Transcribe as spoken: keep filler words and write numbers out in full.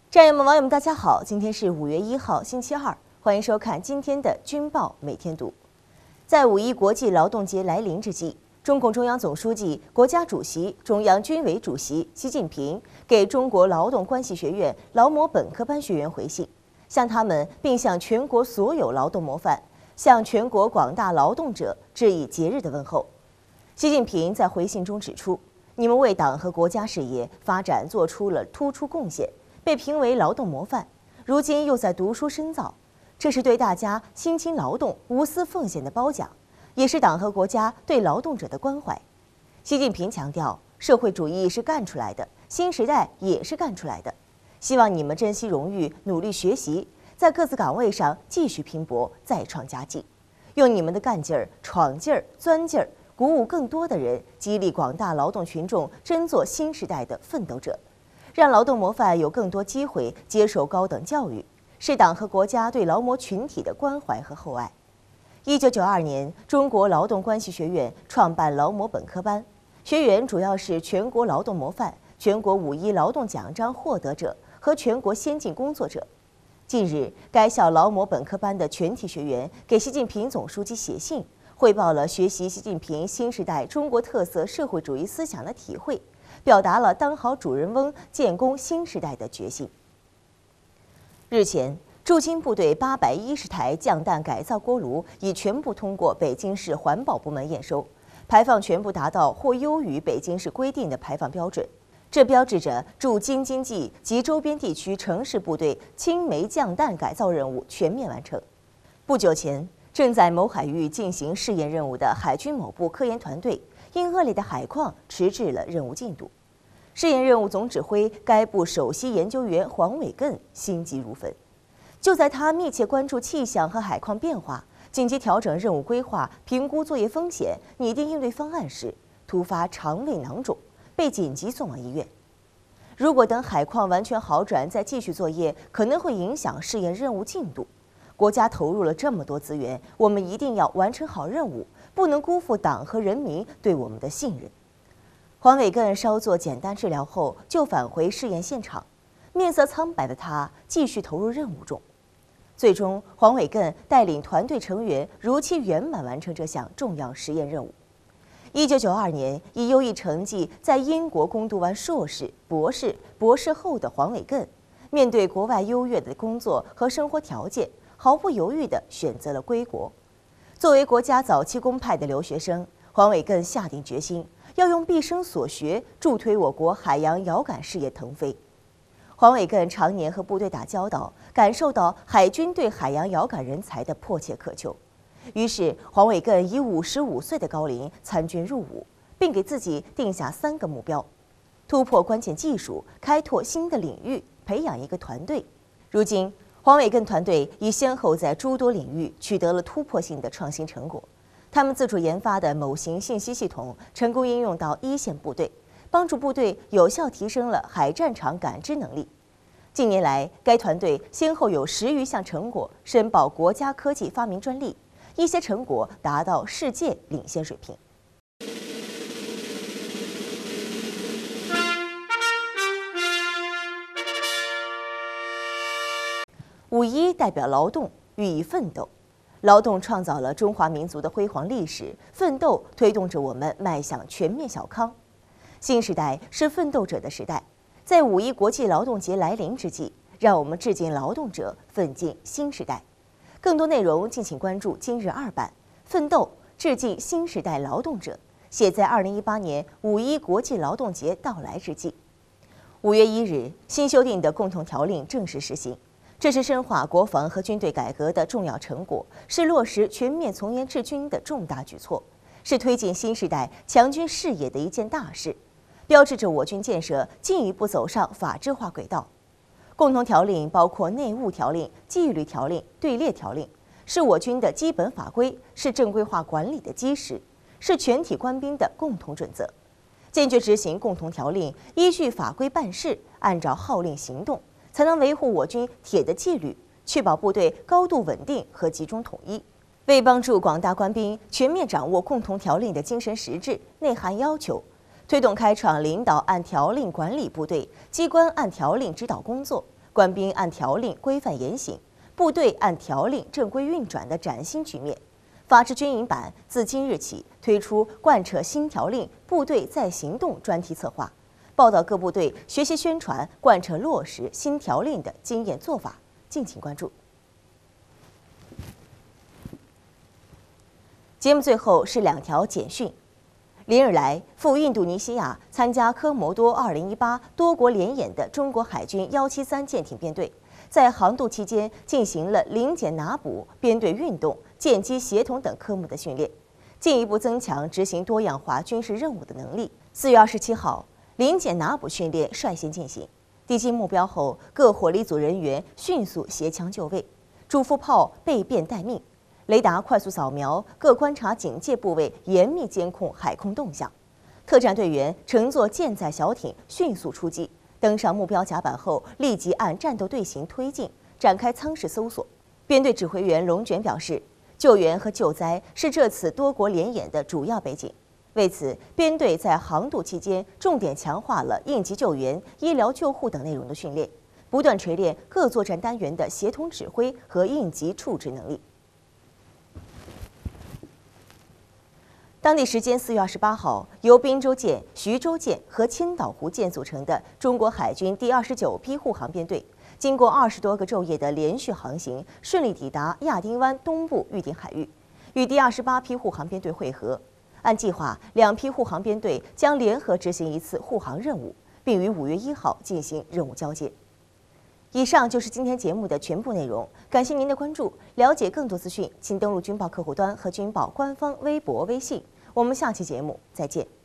战友们、网友们，大家好！今天是五月一号，星期二，欢迎收看今天的《军报每天读》。在五一国际劳动节来临之际，中共中央总书记、国家主席、中央军委主席习近平给中国劳动关系学院劳模本科班学员回信，向他们并向全国所有劳动模范、向全国广大劳动者致以节日的问候。习近平在回信中指出，你们为党和国家事业发展做出了突出贡献，被评为劳动模范，如今又在读书深造，这是对大家辛勤劳动、无私奉献的褒奖，也是党和国家对劳动者的关怀。习近平强调，社会主义是干出来的，新时代也是干出来的。希望你们珍惜荣誉，努力学习，在各自岗位上继续拼搏，再创佳绩，用你们的干劲儿、闯劲儿、钻劲儿，鼓舞更多的人，激励广大劳动群众争做新时代的奋斗者。让劳动模范有更多机会接受高等教育，是党和国家对劳模群体的关怀和厚爱。一九九二年，中国劳动关系学院创办劳模本科班，学员主要是全国劳动模范、全国五一劳动奖章获得者和全国先进工作者。近日，该校劳模本科班的全体学员给习近平总书记写信，汇报了学习习近平新时代中国特色社会主义思想的体会，表达了当好主人翁、建功新时代的决心。日前，驻京部队八百一十台降氮改造锅炉已全部通过北京市环保部门验收，排放全部达到或优于北京市规定的排放标准。这标志着驻京津冀及周边地区城市部队氢煤降氮改造任务全面完成。不久前，正在某海域进行试验任务的海军某部科研团队，因恶劣的海况迟滞了任务进度。试验任务总指挥该部首席研究员黄伟艮心急如焚。就在他密切关注气象和海况变化，紧急调整任务规划、评估作业风险、拟定应对方案时，突发肠胃囊肿，被紧急送往医院。如果等海况完全好转再继续作业，可能会影响试验任务进度。国家投入了这么多资源，我们一定要完成好任务，不能辜负党和人民对我们的信任。黄伟艮稍作简单治疗后，就返回试验现场，面色苍白的他继续投入任务中。最终，黄伟艮带领团队成员如期圆满完成这项重要实验任务。一九九二年，以优异成绩在英国攻读完硕士、博士、博士后的黄伟艮，面对国外优越的工作和生活条件，毫不犹豫地选择了归国。作为国家早期公派的留学生，黄伟艮下定决心，要用毕生所学助推我国海洋遥感事业腾飞。黄伟艮常年和部队打交道，感受到海军对海洋遥感人才的迫切渴求。于是，黄伟艮以五十五岁的高龄参军入伍，并给自己定下三个目标：突破关键技术，开拓新的领域，培养一个团队。如今，黄伟艮团队已先后在诸多领域取得了突破性的创新成果。他们自主研发的某型信息系统成功应用到一线部队，帮助部队有效提升了海战场感知能力。近年来，该团队先后有十余项成果申报国家科技发明专利，一些成果达到世界领先水平。五一代表劳动，寓意奋斗。劳动创造了中华民族的辉煌历史，奋斗推动着我们迈向全面小康。新时代是奋斗者的时代，在五一国际劳动节来临之际，让我们致敬劳动者，奋进新时代。更多内容敬请关注今日二版《奋斗致敬新时代劳动者》，写在二零一八年五一国际劳动节到来之际。五月一日，新修订的共同条令正式实行。这是深化国防和军队改革的重要成果，是落实全面从严治军的重大举措，是推进新时代强军事业的一件大事，标志着我军建设进一步走上法治化轨道。共同条令包括内务条令、纪律条令、队列条令，是我军的基本法规，是正规化管理的基石，是全体官兵的共同准则。坚决执行共同条令，依据法规办事，按照号令行动，才能维护我军铁的纪律，确保部队高度稳定和集中统一。为帮助广大官兵全面掌握共同条令的精神实质、内涵要求，推动开创领导按条令管理部队、机关按条令指导工作， 官兵按条令规范严行，部队按条令正规运转的崭新局面。法制军营版自今日起推出贯彻新条令部队在行动专题策划，报道各部队学习宣传贯彻落实新条令的经验做法。敬请关注。节目最后是两条简讯。连日来，赴印度尼西亚参加科摩多二零一八多国联演的中国海军幺七三舰艇编队，在航渡期间进行了临检拿捕、编队运动、舰机协同等科目的训练，进一步增强执行多样化军事任务的能力。四月二十七号，临检拿捕训练率先进行，敌击目标后，各火力组人员迅速携枪就位，主副炮备便待命。雷达快速扫描，各观察警戒部位，严密监控海空动向。特战队员乘坐舰载小艇迅速出击，登上目标甲板后，立即按战斗队形推进，展开舱室搜索。编队指挥员龙卷表示，救援和救灾是这次多国联演的主要背景。为此，编队在航渡期间重点强化了应急救援、医疗救护等内容的训练，不断锤炼各作战单元的协同指挥和应急处置能力。当地时间四月二十八号，由滨州舰、徐州舰和千岛湖舰组成的中国海军第二十九批护航编队，经过二十多个昼夜的连续航行，顺利抵达亚丁湾东部预定海域，与第二十八批护航编队会合。按计划，两批护航编队将联合执行一次护航任务，并于五月一号进行任务交接。以上就是今天节目的全部内容，感谢您的关注。了解更多资讯，请登录军报客户端和军报官方微博、微信。我们下期节目再见。